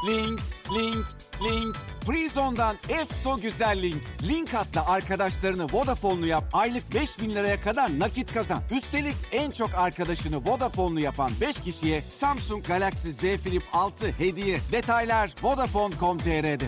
link, link, link. Freezone'dan EFSO güzel link. Link atla arkadaşlarını Vodafone'lu yap. Aylık 5.000 liraya kadar nakit kazan. Üstelik en çok arkadaşını Vodafone'lu yapan 5 kişiye Samsung Galaxy Z Flip 6 hediye. Detaylar Vodafone.com.tr'de.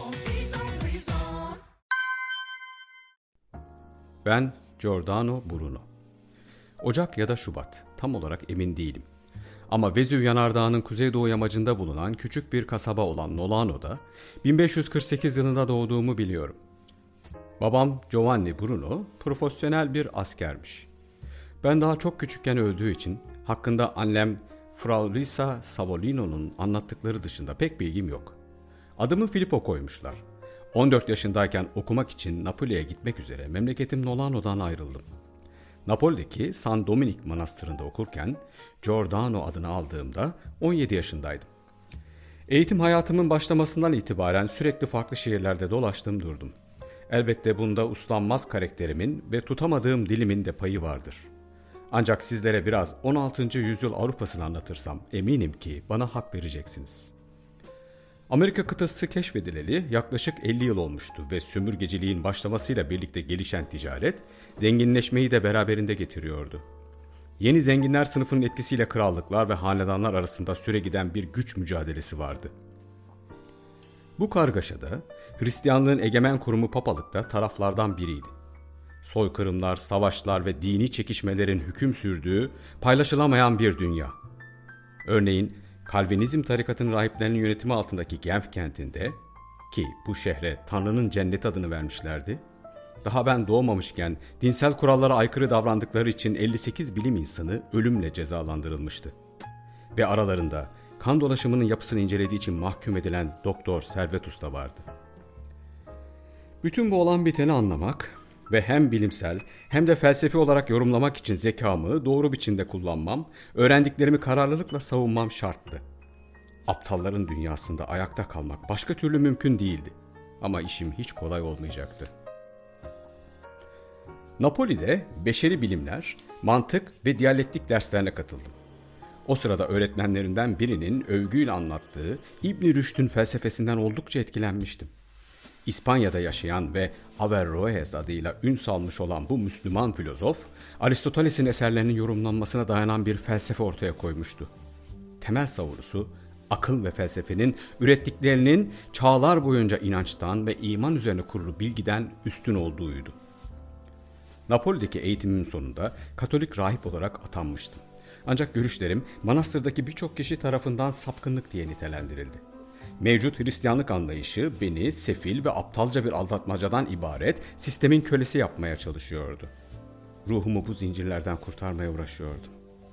Ben Giordano Bruno. Ocak ya da Şubat, tam olarak emin değilim. Ama Vezüv Yanardağı'nın kuzeydoğu yamacında bulunan küçük bir kasaba olan Nolano'da 1548 yılında doğduğumu biliyorum. Babam Giovanni Bruno profesyonel bir askermiş. Ben daha çok küçükken öldüğü için hakkında annem Frau Risa Savolino'nun anlattıkları dışında pek bilgim yok. Adımı Filippo koymuşlar. 14 yaşındayken okumak için Napoli'ye gitmek üzere memleketim Nolano'dan ayrıldım. Napoli'deki San Dominik Manastırı'nda okurken Giordano adını aldığımda 17 yaşındaydım. Eğitim hayatımın başlamasından itibaren sürekli farklı şehirlerde dolaştım durdum. Elbette bunda uslanmaz karakterimin ve tutamadığım dilimin de payı vardır. Ancak sizlere biraz 16. yüzyıl Avrupa'sını anlatırsam eminim ki bana hak vereceksiniz. Amerika kıtası keşfedileli yaklaşık 50 yıl olmuştu ve sömürgeciliğin başlamasıyla birlikte gelişen ticaret, zenginleşmeyi de beraberinde getiriyordu. Yeni zenginler sınıfının etkisiyle krallıklar ve hanedanlar arasında süregiden bir güç mücadelesi vardı. Bu kargaşada Hristiyanlığın egemen kurumu papalık da taraflardan biriydi. Soykırımlar, savaşlar ve dini çekişmelerin hüküm sürdüğü paylaşılamayan bir dünya. Örneğin Kalvinizm tarikatının rahiplerinin yönetimi altındaki Genf kentinde, ki bu şehre Tanrı'nın cenneti adını vermişlerdi, daha ben doğmamışken dinsel kurallara aykırı davrandıkları için 58 bilim insanı ölümle cezalandırılmıştı. Ve aralarında kan dolaşımının yapısını incelediği için mahkum edilen Doktor Servetus da vardı. Bütün bu olan biteni anlamak ve hem bilimsel hem de felsefi olarak yorumlamak için zekamı doğru biçimde kullanmam, öğrendiklerimi kararlılıkla savunmam şarttı. Aptalların dünyasında ayakta kalmak başka türlü mümkün değildi. Ama işim hiç kolay olmayacaktı. Napoli'de beşeri bilimler, mantık ve diyalektik derslerine katıldım. O sırada öğretmenlerinden birinin övgüyle anlattığı İbn Rüşd'ün felsefesinden oldukça etkilenmiştim. İspanya'da yaşayan ve Averroes adıyla ün salmış olan bu Müslüman filozof, Aristoteles'in eserlerinin yorumlanmasına dayanan bir felsefe ortaya koymuştu. Temel savunusu, akıl ve felsefenin ürettiklerinin çağlar boyunca inançtan ve iman üzerine kurulu bilgiden üstün olduğuydu. Napoli'deki eğitimimin sonunda Katolik rahip olarak atanmıştım. Ancak görüşlerim manastırdaki birçok kişi tarafından sapkınlık diye nitelendirildi. Mevcut Hristiyanlık anlayışı beni sefil ve aptalca bir aldatmacadan ibaret sistemin kölesi yapmaya çalışıyordu. Ruhumu bu zincirlerden kurtarmaya uğraşıyordum.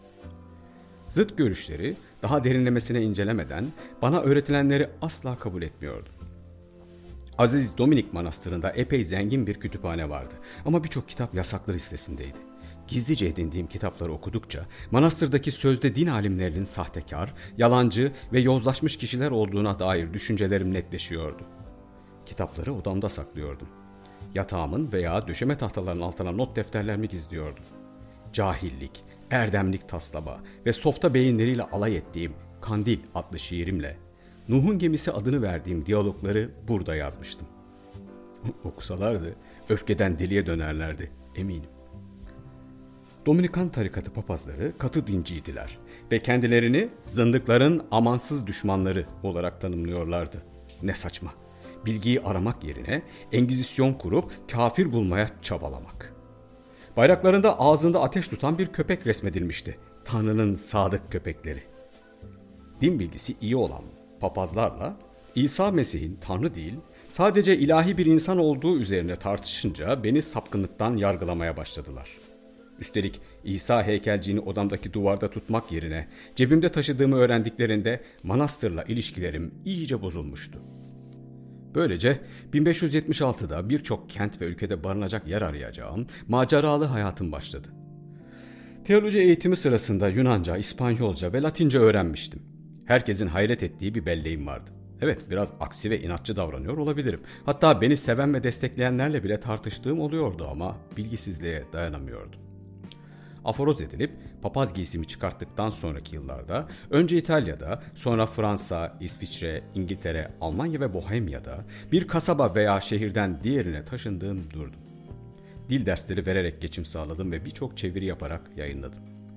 Zıt görüşleri daha derinlemesine incelemeden bana öğretilenleri asla kabul etmiyordum. Aziz Dominik Manastırı'nda epey zengin bir kütüphane vardı ama birçok kitap yasaklı listesindeydi. Gizlice edindiğim kitapları okudukça manastırdaki sözde din alimlerinin sahtekar, yalancı ve yozlaşmış kişiler olduğuna dair düşüncelerim netleşiyordu. Kitapları odamda saklıyordum. Yatağımın veya döşeme tahtalarının altına not defterlerimi gizliyordum. Cahillik, erdemlik taslama ve softa beyinleriyle alay ettiğim Kandil adlı şiirimle Nuh'un gemisi adını verdiğim diyalogları burada yazmıştım. Okusalardı öfkeden deliye dönerlerdi, eminim. Dominikan tarikatı papazları katı dinciydiler ve kendilerini zındıkların amansız düşmanları olarak tanımlıyorlardı. Ne saçma. Bilgiyi aramak yerine Engizisyon kurup kafir bulmaya çabalamak. Bayraklarında ağzında ateş tutan bir köpek resmedilmişti. Tanrı'nın sadık köpekleri. Din bilgisi iyi olan papazlarla İsa Mesih'in Tanrı değil, sadece ilahi bir insan olduğu üzerine tartışınca beni sapkınlıktan yargılamaya başladılar. Üstelik İsa heykelciğini odamdaki duvarda tutmak yerine cebimde taşıdığımı öğrendiklerinde manastırla ilişkilerim iyice bozulmuştu. Böylece 1576'da birçok kent ve ülkede barınacak yer arayacağım maceralı hayatım başladı. Teoloji eğitimi sırasında Yunanca, İspanyolca ve Latince öğrenmiştim. Herkesin hayret ettiği bir belleğim vardı. Evet, biraz aksi ve inatçı davranıyor olabilirim. Hatta beni seven ve destekleyenlerle bile tartıştığım oluyordu ama bilgisizliğe dayanamıyordum. Aforoz edilip papaz giysimi çıkarttıktan sonraki yıllarda önce İtalya'da, sonra Fransa, İsviçre, İngiltere, Almanya ve Bohemya'da bir kasaba veya şehirden diğerine taşındığım durdum. Dil dersleri vererek geçim sağladım ve birçok çeviri yaparak yayınladım.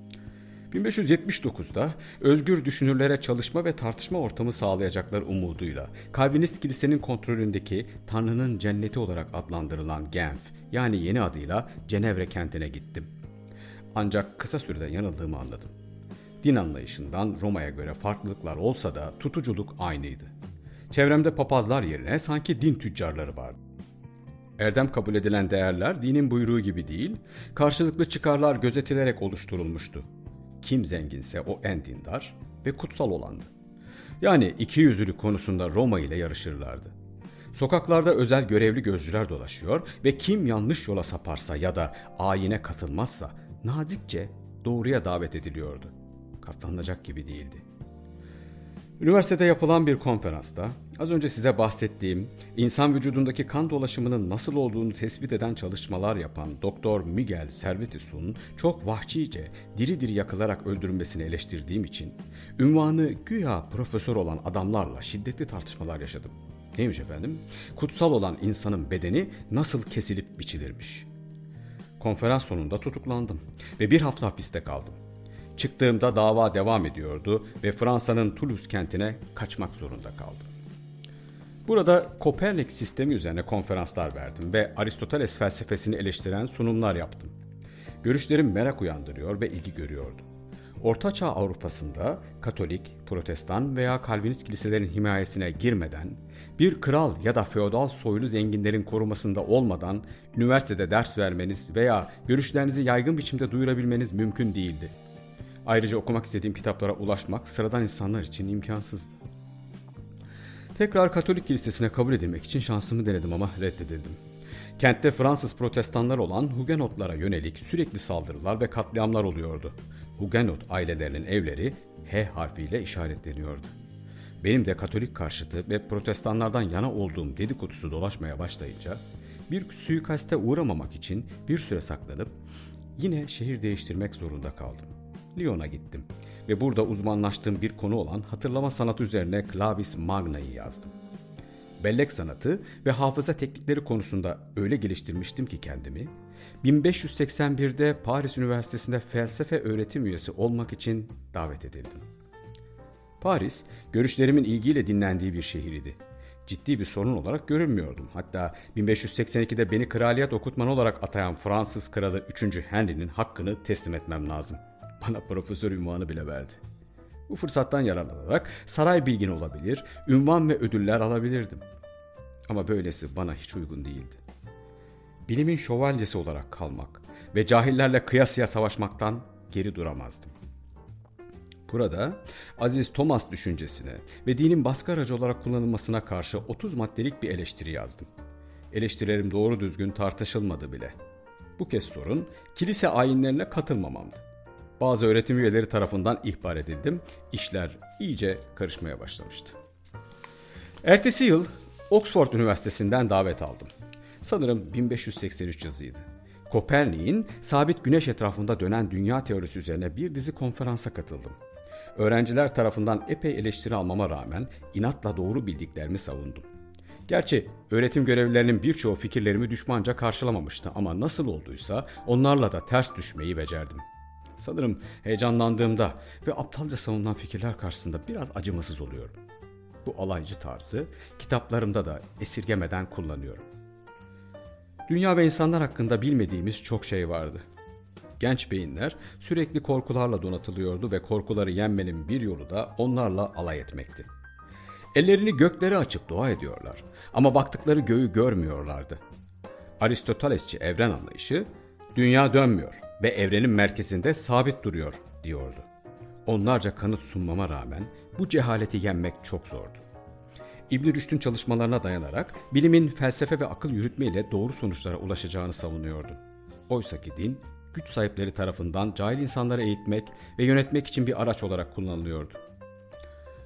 1579'da özgür düşünürlere çalışma ve tartışma ortamı sağlayacaklar umuduyla Calvinist kilisenin kontrolündeki Tanrı'nın cenneti olarak adlandırılan Genf, yani yeni adıyla Cenevre kentine gittim. Ancak kısa sürede yanıldığımı anladım. Din anlayışından Roma'ya göre farklılıklar olsa da tutuculuk aynıydı. Çevremde papazlar yerine sanki din tüccarları vardı. Erdem kabul edilen değerler dinin buyruğu gibi değil, karşılıklı çıkarlar gözetilerek oluşturulmuştu. Kim zenginse o en dindar ve kutsal olandı. Yani ikiyüzlülük konusunda Roma ile yarışırlardı. Sokaklarda özel görevli gözcüler dolaşıyor ve kim yanlış yola saparsa ya da ayine katılmazsa nazikçe doğruya davet ediliyordu. Katlanılacak gibi değildi. Üniversitede yapılan bir konferansta az önce size bahsettiğim insan vücudundaki kan dolaşımının nasıl olduğunu tespit eden çalışmalar yapan Doktor Miguel Servetus'un çok vahşice diri diri yakılarak öldürülmesini eleştirdiğim için ünvanı güya profesör olan adamlarla şiddetli tartışmalar yaşadım. Neymiş efendim? Kutsal olan insanın bedeni nasıl kesilip biçilirmiş. Konferans sonunda tutuklandım ve bir hafta hapiste kaldım. Çıktığımda dava devam ediyordu ve Fransa'nın Toulouse kentine kaçmak zorunda kaldım. Burada Kopernik sistemi üzerine konferanslar verdim ve Aristoteles felsefesini eleştiren sunumlar yaptım. Görüşlerim merak uyandırıyor ve ilgi görüyordu. Ortaçağ Avrupa'sında Katolik, Protestan veya Calvinist kiliselerin himayesine girmeden, bir kral ya da feodal soylu zenginlerin korumasında olmadan üniversitede ders vermeniz veya görüşlerinizi yaygın biçimde duyurabilmeniz mümkün değildi. Ayrıca okumak istediğim kitaplara ulaşmak sıradan insanlar için imkansızdı. Tekrar Katolik kilisesine kabul edilmek için şansımı denedim ama reddedildim. Kentte Fransız protestanlar olan Hugenotlara yönelik sürekli saldırılar ve katliamlar oluyordu. Hugenot ailelerinin evleri H harfiyle işaretleniyordu. Benim de Katolik karşıtı ve protestanlardan yana olduğum dedikodusu dolaşmaya başlayınca bir suikaste uğramamak için bir süre saklanıp yine şehir değiştirmek zorunda kaldım. Lyon'a gittim ve burada uzmanlaştığım bir konu olan hatırlama sanatı üzerine Clavis Magna'yı yazdım. Bellek sanatı ve hafıza teknikleri konusunda öyle geliştirmiştim ki kendimi, 1581'de Paris Üniversitesi'nde felsefe öğretim üyesi olmak için davet edildim. Paris, görüşlerimin ilgiyle dinlendiği bir şehirdi. Ciddi bir sorun olarak görülmüyordum. Hatta 1582'de beni kraliyet okutmanı olarak atayan Fransız kralı 3. Henry'nin hakkını teslim etmem lazım. Bana profesör ünvanı bile verdi. Bu fırsattan yararlanarak saray bilgini olabilir, ünvan ve ödüller alabilirdim. Ama böylesi bana hiç uygun değildi. Bilimin şövalyesi olarak kalmak ve cahillerle kıyasıya savaşmaktan geri duramazdım. Burada Aziz Thomas düşüncesine ve dinin baskı aracı olarak kullanılmasına karşı 30 maddelik bir eleştiri yazdım. Eleştirilerim doğru düzgün tartışılmadı bile. Bu kez sorun kilise ayinlerine katılmamamdı. Bazı öğretim üyeleri tarafından ihbar edildim. İşler iyice karışmaya başlamıştı. Ertesi yıl Oxford Üniversitesi'nden davet aldım. Sanırım 1583 yazıydı. Kopernik'in sabit güneş etrafında dönen dünya teorisi üzerine bir dizi konferansa katıldım. Öğrenciler tarafından epey eleştiri almama rağmen inatla doğru bildiklerimi savundum. Gerçi öğretim görevlilerinin birçoğu fikirlerimi düşmanca karşılamamıştı ama nasıl olduysa onlarla da ters düşmeyi becerdim. Sanırım heyecanlandığımda ve aptalca savunulan fikirler karşısında biraz acımasız oluyorum. Bu alaycı tarzı kitaplarımda da esirgemeden kullanıyorum. Dünya ve insanlar hakkında bilmediğimiz çok şey vardı. Genç beyinler sürekli korkularla donatılıyordu ve korkuları yenmenin bir yolu da onlarla alay etmekti. Ellerini göklere açıp dua ediyorlar ama baktıkları göğü görmüyorlardı. Aristotelesçi evren anlayışı, dünya dönmüyor ve evrenin merkezinde sabit duruyor diyordu. Onlarca kanıt sunmama rağmen bu cehaleti yenmek çok zordu. İbn Rüşd'ün çalışmalarına dayanarak bilimin felsefe ve akıl yürütmeyle doğru sonuçlara ulaşacağını savunuyordu. Oysaki din, güç sahipleri tarafından cahil insanları eğitmek ve yönetmek için bir araç olarak kullanılıyordu.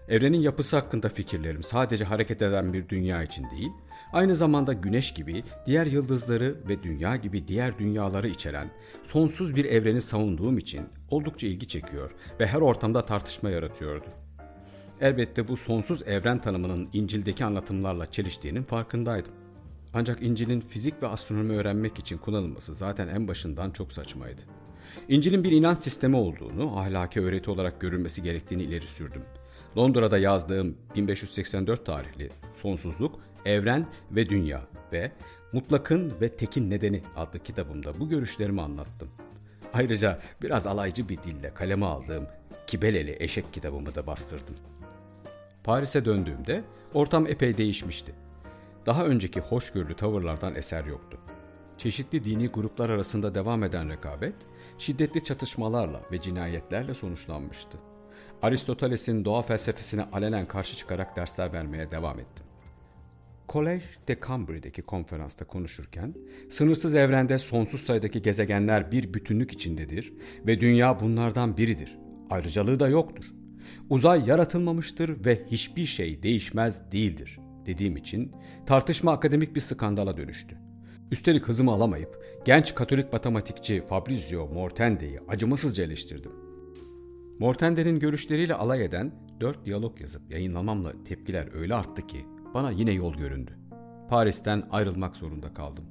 Evrenin yapısı hakkında fikirlerim sadece hareket eden bir dünya için değil, aynı zamanda Güneş gibi diğer yıldızları ve Dünya gibi diğer dünyaları içeren sonsuz bir evreni savunduğum için oldukça ilgi çekiyor ve her ortamda tartışma yaratıyordu. Elbette bu sonsuz evren tanımının İncil'deki anlatımlarla çeliştiğinin farkındaydım. Ancak İncil'in fizik ve astronomi öğrenmek için kullanılması zaten en başından çok saçmaydı. İncil'in bir inanç sistemi olduğunu, ahlaki öğreti olarak görülmesi gerektiğini ileri sürdüm. Londra'da yazdığım 1584 tarihli Sonsuzluk, Evren ve Dünya ve Mutlakın ve Tekin Nedeni adlı kitabımda bu görüşlerimi anlattım. Ayrıca biraz alaycı bir dille kaleme aldığım Kibeleli Eşek kitabımı da bastırdım. Paris'e döndüğümde ortam epey değişmişti. Daha önceki hoşgörülü tavırlardan eser yoktu. Çeşitli dini gruplar arasında devam eden rekabet, şiddetli çatışmalarla ve cinayetlerle sonuçlanmıştı. Aristoteles'in doğa felsefesine alenen karşı çıkarak dersler vermeye devam ettim. Collège de Cambly'deki konferansta konuşurken, sınırsız evrende sonsuz sayıdaki gezegenler bir bütünlük içindedir ve dünya bunlardan biridir. Ayrıcalığı da yoktur. Uzay yaratılmamıştır ve hiçbir şey değişmez değildir dediğim için tartışma akademik bir skandala dönüştü. Üstelik hızımı alamayıp genç Katolik matematikçi Fabrizio Mortende'yi acımasızca eleştirdim. Mortende'nin görüşleriyle alay eden 4 diyalog yazıp yayınlamamla tepkiler öyle arttı ki bana yine yol göründü. Paris'ten ayrılmak zorunda kaldım.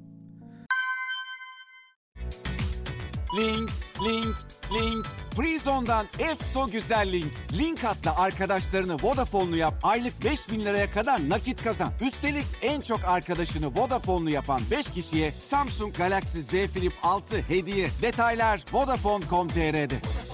Link, link, link. Freezone'dan EFSO güzel link. Link atla arkadaşlarını Vodafone'lu yap. Aylık 5.000 liraya kadar nakit kazan. Üstelik en çok arkadaşını Vodafone'lu yapan 5 kişiye Samsung Galaxy Z Flip 6 hediye. Detaylar Vodafone.com.tr'de.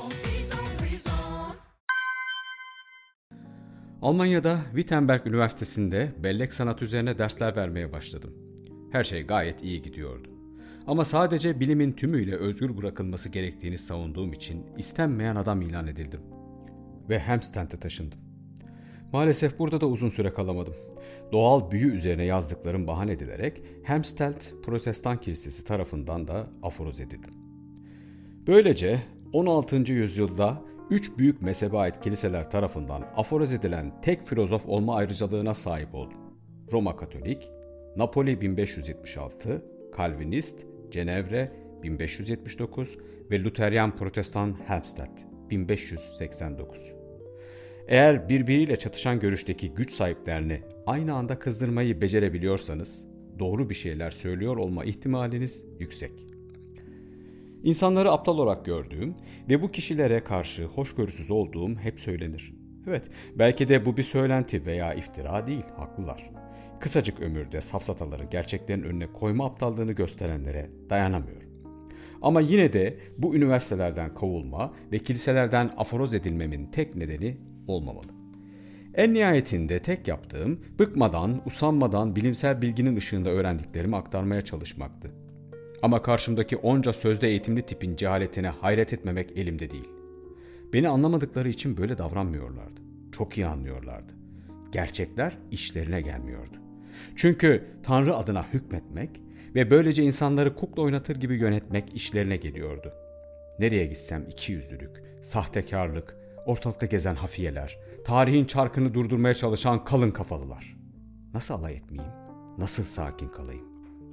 Almanya'da Wittenberg Üniversitesi'nde bellek sanatı üzerine dersler vermeye başladım. Her şey gayet iyi gidiyordu. Ama sadece bilimin tümüyle özgür bırakılması gerektiğini savunduğum için istenmeyen adam ilan edildim. Ve Helmstedt'e taşındım. Maalesef burada da uzun süre kalamadım. Doğal büyü üzerine yazdıklarım bahane edilerek Helmstedt Protestan Kilisesi tarafından da aforoz edildim. Böylece 16. yüzyılda 3 büyük mezhebe ait kiliseler tarafından aforoz edilen tek filozof olma ayrıcalığına sahip oldum. Roma Katolik, Napoli 1576, Calvinist, Cenevre 1579 ve Luteryan Protestan Helmstedt 1589. Eğer birbiriyle çatışan görüşteki güç sahiplerini aynı anda kızdırmayı becerebiliyorsanız doğru bir şeyler söylüyor olma ihtimaliniz yüksek. İnsanları aptal olarak gördüğüm ve bu kişilere karşı hoşgörüsüz olduğum hep söylenir. Evet, belki de bu bir söylenti veya iftira değil, haklılar. Kısacık ömürde safsataları gerçeklerin önüne koyma aptallığını gösterenlere dayanamıyorum. Ama yine de bu üniversitelerden kovulma ve kiliselerden aforoz edilmemin tek nedeni olmamalı. En nihayetinde tek yaptığım bıkmadan, usanmadan bilimsel bilginin ışığında öğrendiklerimi aktarmaya çalışmaktı. Ama karşımdaki onca sözde eğitimli tipin cehaletine hayret etmemek elimde değil. Beni anlamadıkları için böyle davranmıyorlardı. Çok iyi anlıyorlardı. Gerçekler işlerine gelmiyordu. Çünkü Tanrı adına hükmetmek ve böylece insanları kukla oynatır gibi yönetmek işlerine geliyordu. Nereye gitsem ikiyüzlülük, sahtekarlık, ortalıkta gezen hafiyeler, tarihin çarkını durdurmaya çalışan kalın kafalılar. Nasıl alay etmeyeyim? Nasıl sakin kalayım?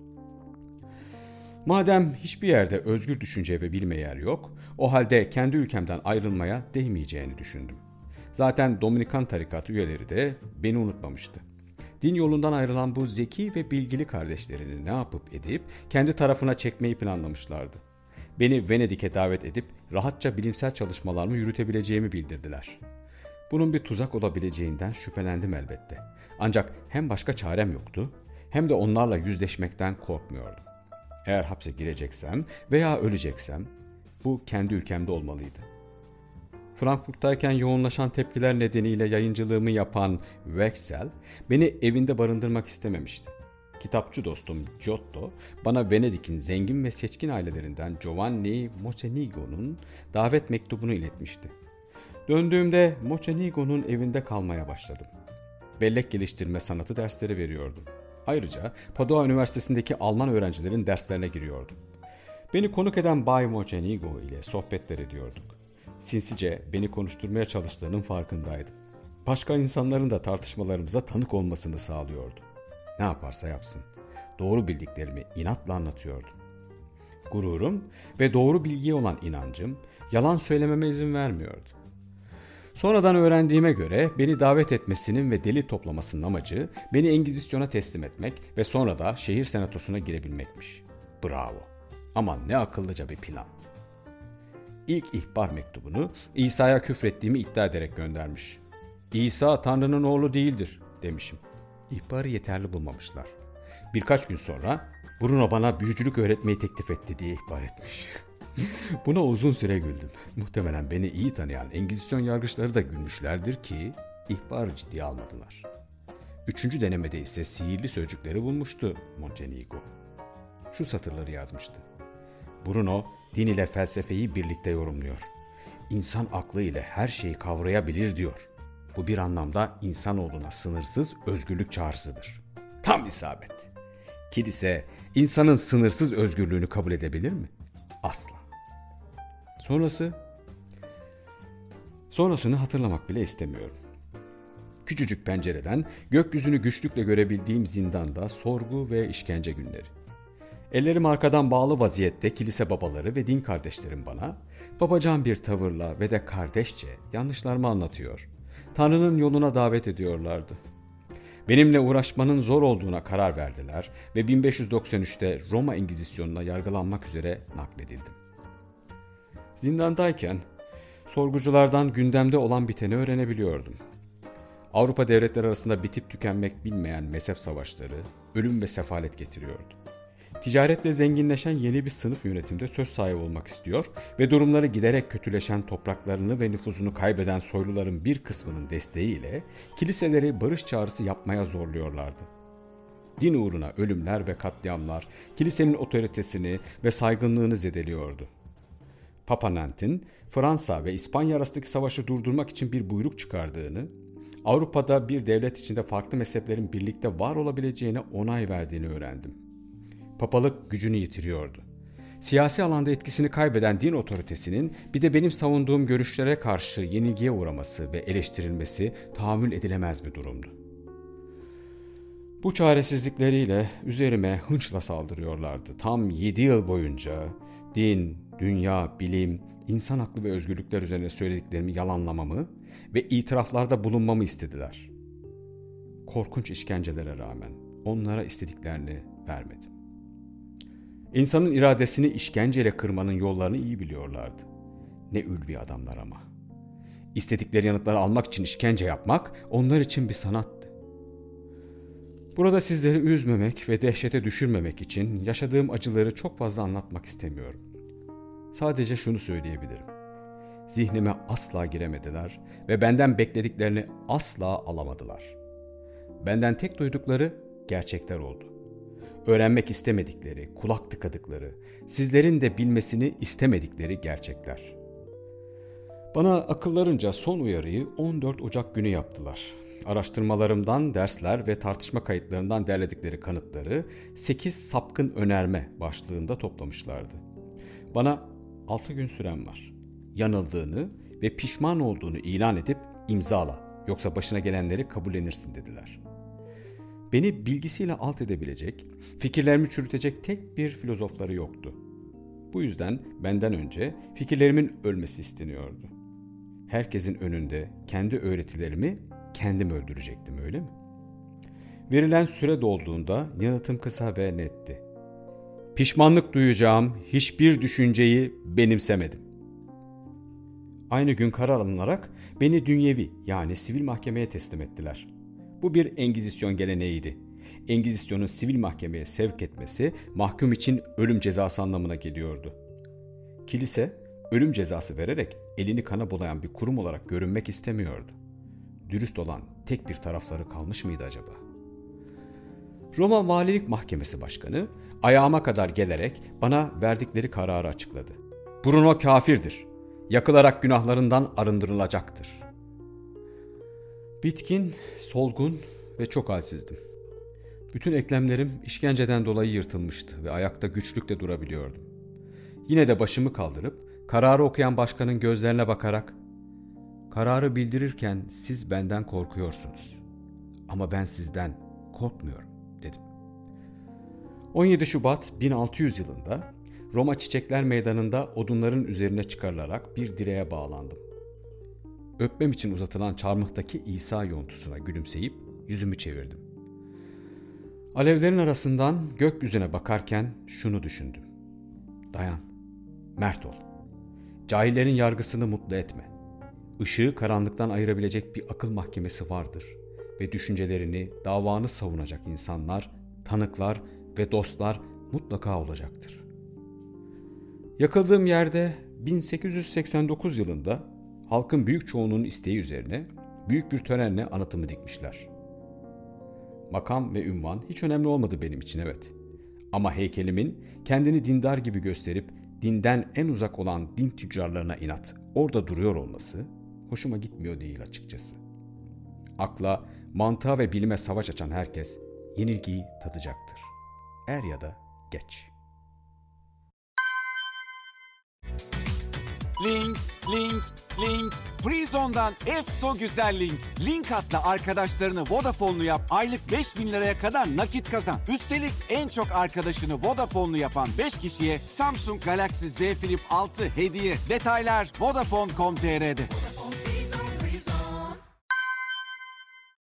Madem hiçbir yerde özgür düşünce ve bilme yer yok, o halde kendi ülkemden ayrılmaya değmeyeceğini düşündüm. Zaten Dominikan tarikatı üyeleri de beni unutmamıştı. Din yolundan ayrılan bu zeki ve bilgili kardeşlerini ne yapıp edip kendi tarafına çekmeyi planlamışlardı. Beni Venedik'e davet edip rahatça bilimsel çalışmalarımı yürütebileceğimi bildirdiler. Bunun bir tuzak olabileceğinden şüphelendim elbette. Ancak hem başka çarem yoktu hem de onlarla yüzleşmekten korkmuyordum. Eğer hapse gireceksem veya öleceksem bu kendi ülkemde olmalıydı. Frankfurt'tayken yoğunlaşan tepkiler nedeniyle yayıncılığımı yapan Wechsel beni evinde barındırmak istememişti. Kitapçı dostum Giotto bana Venedik'in zengin ve seçkin ailelerinden Giovanni Mocenigo'nun davet mektubunu iletmişti. Döndüğümde Mocenigo'nun evinde kalmaya başladım. Bellek geliştirme sanatı dersleri veriyordum. Ayrıca Padua Üniversitesi'ndeki Alman öğrencilerin derslerine giriyordum. Beni konuk eden Bay Mocenigo ile sohbetler ediyorduk. Sinsice beni konuşturmaya çalıştığının farkındaydım. Başka insanların da tartışmalarımıza tanık olmasını sağlıyordu. Ne yaparsa yapsın, doğru bildiklerimi inatla anlatıyordu. Gururum ve doğru bilgiye olan inancım yalan söylememe izin vermiyordu. Sonradan öğrendiğime göre beni davet etmesinin ve delil toplamasının amacı beni Engizisyon'a teslim etmek ve sonra da şehir senatosuna girebilmekmiş. Bravo. Ama ne akıllıca bir plan. İlk ihbar mektubunu İsa'ya küfrettiğimi iddia ederek göndermiş. İsa Tanrı'nın oğlu değildir demişim. İhbarı yeterli bulmamışlar. Birkaç gün sonra Bruno bana büyücülük öğretmeyi teklif etti diye ihbar etmiş. Buna uzun süre güldüm. Muhtemelen beni iyi tanıyan Engizisyon yargıçları da gülmüşlerdir ki ihbarı ciddiye almadılar. 3. denemede ise sihirli sözcükleri bulmuştu Mocenigo. Şu satırları yazmıştı. Bruno, din ile felsefeyi birlikte yorumluyor. İnsan aklı ile her şeyi kavrayabilir diyor. Bu bir anlamda insanoğluna sınırsız özgürlük çağrısıdır. Tam isabet. Kilise, insanın sınırsız özgürlüğünü kabul edebilir mi? Asla. Sonrasını hatırlamak bile istemiyorum. Küçücük pencereden gökyüzünü güçlükle görebildiğim zindanda sorgu ve işkence günleri. Ellerim arkadan bağlı vaziyette kilise babaları ve din kardeşlerim bana, babacan bir tavırla ve de kardeşçe yanlışlarımı anlatıyor. Tanrı'nın yoluna davet ediyorlardı. Benimle uğraşmanın zor olduğuna karar verdiler ve 1593'te Roma Engizisyonuna yargılanmak üzere nakledildim. Zindandayken sorguculardan gündemde olan biteni öğrenebiliyordum. Avrupa devletleri arasında bitip tükenmek bilmeyen mezhep savaşları ölüm ve sefalet getiriyordu. Ticaretle zenginleşen yeni bir sınıf yönetimde söz sahibi olmak istiyor ve durumları giderek kötüleşen topraklarını ve nüfuzunu kaybeden soyluların bir kısmının desteğiyle kiliseleri barış çağrısı yapmaya zorluyorlardı. Din uğruna ölümler ve katliamlar kilisenin otoritesini ve saygınlığını zedeliyordu. Papa Nantin, Fransa ve İspanya arasındaki savaşı durdurmak için bir buyruk çıkardığını, Avrupa'da bir devlet içinde farklı mezheplerin birlikte var olabileceğine onay verdiğini öğrendim. Papalık gücünü yitiriyordu. Siyasi alanda etkisini kaybeden din otoritesinin bir de benim savunduğum görüşlere karşı yenilgiye uğraması ve eleştirilmesi tahammül edilemez bir durumdu. Bu çaresizlikleriyle üzerime hınçla saldırıyorlardı. Tam 7 yıl boyunca din, dünya, bilim, insan haklı ve özgürlükler üzerine söylediklerimi yalanlamamı ve itiraflarda bulunmamı istediler. Korkunç işkencelere rağmen onlara istediklerini vermedim. İnsanın iradesini işkenceyle kırmanın yollarını iyi biliyorlardı. Ne ülvi adamlar ama. İstedikleri yanıtları almak için işkence yapmak onlar için bir sanattı. Burada sizleri üzmemek ve dehşete düşürmemek için yaşadığım acıları çok fazla anlatmak istemiyorum. Sadece şunu söyleyebilirim. Zihnime asla giremediler ve benden beklediklerini asla alamadılar. Benden tek duydukları gerçekler oldu. Öğrenmek istemedikleri, kulak tıkadıkları, sizlerin de bilmesini istemedikleri gerçekler. Bana akıllarınca son uyarıyı 14 Ocak günü yaptılar. Araştırmalarımdan, dersler ve tartışma kayıtlarından derledikleri kanıtları 8 sapkın önerme başlığında toplamışlardı. Bana 6 gün süren var. Yanıldığını ve pişman olduğunu ilan edip imzala, yoksa başına gelenleri kabullenirsin dediler. Beni bilgisiyle alt edebilecek, fikirlerimi çürütecek tek bir filozofları yoktu. Bu yüzden benden önce fikirlerimin ölmesi isteniyordu. Herkesin önünde kendi öğretilerimi kendim öldürecektim, öyle mi? Verilen süre dolduğunda yanıtım kısa ve netti. Pişmanlık duyacağım hiçbir düşünceyi benimsemedim. Aynı gün karar alınarak beni dünyevi yani sivil mahkemeye teslim ettiler. Bu bir Engizisyon geleneğiydi. Engizisyon'un sivil mahkemeye sevk etmesi mahkum için ölüm cezası anlamına geliyordu. Kilise ölüm cezası vererek elini kana bulayan bir kurum olarak görünmek istemiyordu. Dürüst olan tek bir tarafları kalmış mıydı acaba? Roma Valilik Mahkemesi Başkanı ayağıma kadar gelerek bana verdikleri kararı açıkladı. Bruno kafirdir. Yakılarak günahlarından arındırılacaktır. Bitkin, solgun ve çok halsizdim. Bütün eklemlerim işkenceden dolayı yırtılmıştı ve ayakta güçlükle durabiliyordum. Yine de başımı kaldırıp kararı okuyan başkanın gözlerine bakarak Kararı bildirirken siz benden korkuyorsunuz. Ama ben sizden korkmuyorum dedim. 17 Şubat 1600 yılında Roma Çiçekler Meydanı'nda odunların üzerine çıkarılarak bir direğe bağlandım. Öpmem için uzatılan çarmıhtaki İsa yontusuna gülümseyip yüzümü çevirdim. Alevlerin arasından gökyüzüne bakarken şunu düşündüm. Dayan, mert ol. Cahillerin yargısını mutlu etme. Işığı karanlıktan ayırabilecek bir akıl mahkemesi vardır ve düşüncelerini, davanı savunacak insanlar, tanıklar ve dostlar mutlaka olacaktır. Yakıldığım yerde 1889 yılında halkın büyük çoğunluğunun isteği üzerine büyük bir törenle anıtımı dikmişler. Makam ve ünvan hiç önemli olmadı benim için, evet. Ama heykelimin kendini dindar gibi gösterip dinden en uzak olan din tüccarlarına inat orada duruyor olması hoşuma gitmiyor değil açıkçası. Akla, mantığa ve bilime savaş açan herkes yenilgiyi tadacaktır. Er ya da geç. Link, link, link. Freezone'dan EFSO güzel link. Link atla arkadaşlarını Vodafone'lu yap. Aylık 5.000 liraya kadar nakit kazan. Üstelik en çok arkadaşını Vodafone'lu yapan 5 kişiye Samsung Galaxy Z Flip 6 hediye. Detaylar Vodafone.com.tr'de.